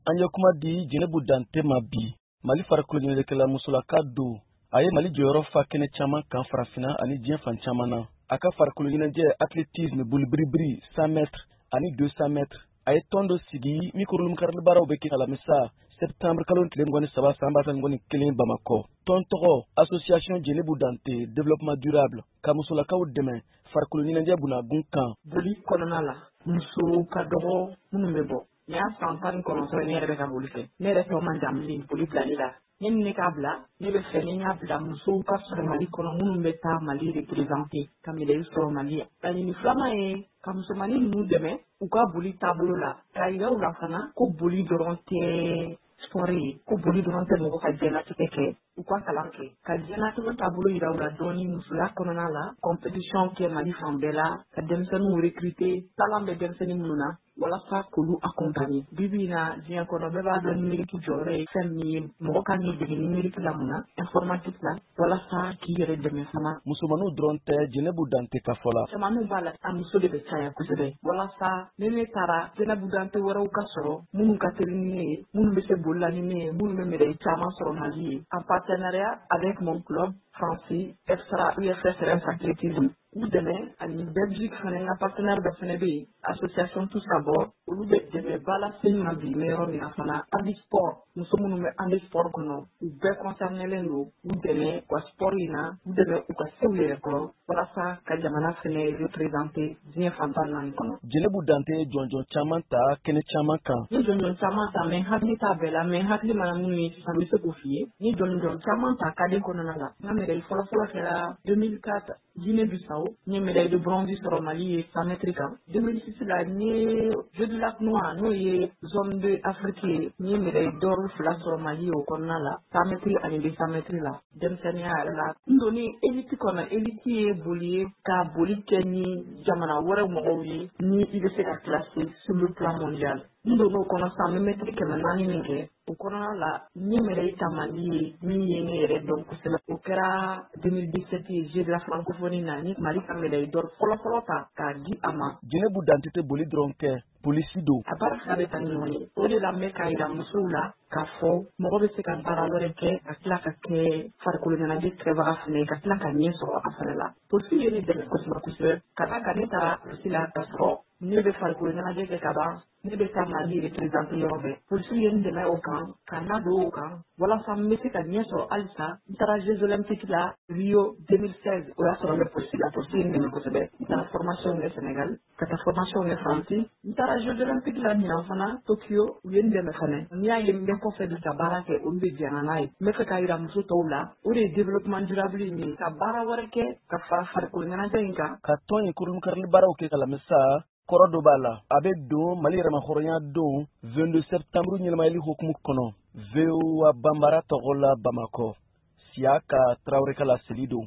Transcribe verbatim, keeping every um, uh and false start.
An ye kuma di Jinɛbu Dante ma bi Mali farikolo ɲɛnajɛkɛla musolaka don a ye Mali jɔyɔrɔ fa kɛnɛ caman kan farafinna ani diɲɛ fan caman na. A ka farikolo ɲɛnajɛ athlétisme bolibiribiri cent mètres ani deux cents mètres a ye tɔn dɔ sigi min kurulumukarili bɛ kɛ alamisa septembre kalo tile mugan ni saba san ba fila ni kelen Bamakɔ. Tɔn tɔgɔ association Jinɛbu Dante développement durable ka musolakaw dɛmɛ farikolo ɲɛnajɛ bunabun kan. Boli kɔnɔna la muso ka dɔgɔ minnu bɛ bɔ. Ni y'a san tan ni kɔnɔntɔn ne yɛrɛ bɛ ka boli fɛ. Ne yɛrɛ tɔ man jan bilen boli bilali la. Ne ni ne k'a bila ne bɛ fɛ ni y'a bila musow ka sɔrɔ Mali kɔnɔ minnu bɛ taa Mali représenter ka médaille sɔrɔ Mali yan. Laɲini filanan ye ka musomanni ninnu dɛmɛ u ka boli taabolo la k'a yira u la fana ko boli dɔrɔn tɛ sport ye ko boli dɔrɔn tɛ mɔgɔ ka diɲɛlatigɛ kɛ u ka kalan kɛ ka diɲɛlatigɛ taabolo yira u la dɔɔni musoya kɔnɔna la compétition kɛ Mali fan bɛɛ la ka denmisɛnninw recruter talent bɛ denmisɛnnin minnu na walasa k'olu accompagner. Bibi in na diɲɛ kɔnɔ bɛɛ b'a dɔn numérique jɔyɔrɔ ye fɛn min ye mɔgɔ kan k'i dege numérique la mun na informatique la walasa k'i yɛrɛ dɛmɛ fana. Musomanninw dɔrɔn tɛ Jinɛbu Dante ka fɔ la. Cɛmanninw b'a la a muso de bɛ caya kosɛbɛ walasa ni ne taara Jinɛbu Dante wɛrɛw ka sɔrɔ minnu ka teli ni ne ye minnu bɛ se boli la ni ne ye minnu bɛ médaille caman sɔrɔ Mali ye en partenariat avec mon club français Extra U F S R S Athlétisme. U dɛmɛ ani Belgique fana n ka partenaire dɔ fana bɛ yen association tous à bord olu bɛ dɛmɛ ba lase n ma bi n bɛ yɔrɔ min na fana handisport muso minnu bɛ handisport kɔnɔ u bɛɛ concernelen don u dɛmɛ u ka sport in na u dɛmɛ u ka se u yɛrɛ kɔrɔ walasa ka jamana fana représenter diɲɛ fan tan naani kɔnɔ. Jinɛbu Dante ye jɔnjɔn caman ta kɛnɛ caman kan. Ni jɔnjɔn caman ta mɛ hakili t'a bɛɛ la mɛ hakili mana minnu ye sisan n bɛ se k'o f'i ye ni jɔnjɔn caman ta cadet kɔnɔna la n ka médaille fɔlɔfɔlɔ kɛra deux mille quatre Guinée Bissau n ye médaille de bronze sɔrɔ Mali ye cent mètres kan. deux mille six la n ye Jeux du Lac Noir n'o ye zone de Afrique ye n ye médaille d'or fila sɔrɔ Mali ye o kɔnɔna la cent mètres ani deux cents mètres la denmisɛnninya yɛrɛ la n donni élite kɔnɔ élite ye boli ye ka boli kɛ ni jamana wɛrɛ mɔgɔw ye ni i bɛ se ka classer sur le plan mondial. N donn'o kɔnɔ sisan n bɛ mètre kɛmɛ naani min kɛ o kɔnɔna la n ye médaille ta Mali ye min ye ne yɛrɛ dɔn kosɛbɛ o kɛra deux mille dix-sept ye Jeux de la francophonie na ni Mali ka médaille d'or fɔlɔfɔlɔ ta k'a di a ma. Jinɛbu Dante tɛ boli dɔrɔn kɛ polisi don. A baara fila bɛ taa ni ɲɔgɔn ye o de la n bɛ k'a yira musow la k'a fɔ mɔgɔ bɛ se ka baara wɛrɛ kɛ ka tila ka kɛ farikolo ɲɛnajɛ kɛbaga fana ye ka tila ka ɲɛ sɔrɔ a fana la. Polisi ye ne dɛmɛ kosɛbɛ kosɛbɛ ka d'a kan ne taara polisi la ka sɔrɔ ne bɛ farikolo ɲɛnajɛ kɛ ka ban ne bɛ taa Mali représenter yɔrɔ bɛɛ polisi ye n dɛmɛ o kan ka n ladon o kan walasa n bɛ se ka ɲɛ sɔrɔ halisa n taara Jeux olympiques la Rio deux mille seize o y'a sɔrɔ n bɛ polisi la polisi ye n dɛmɛ kosɛbɛ n taara formation kɛ Sénégal ka taa formation kɛ France n taara Jeux olympiques la ɲinan fana Tokyo u ye n dɛmɛ fana n'i y'a ye n bɛ kɔfɛ bi ka baara kɛ olu bɛ diɲɛ n'a ye n bɛ fɛ k'a yira muso tɔw la o de ye développement durable ye ka baara wɛrɛ kɛ ka fara farikolo ɲɛnajɛ in kan. Ka tɔn in kurulumukarili baaraw kɛ alamisa kɔrɔ dɔ b'a la a bɛ don Mali yɛrɛmahɔrɔnya don vingt-deux septembre ɲɛnamayali hukumu kɔnɔ V O A Banbara tɔgɔ la Bamakɔ Siyaka Tarawele ka laseli don.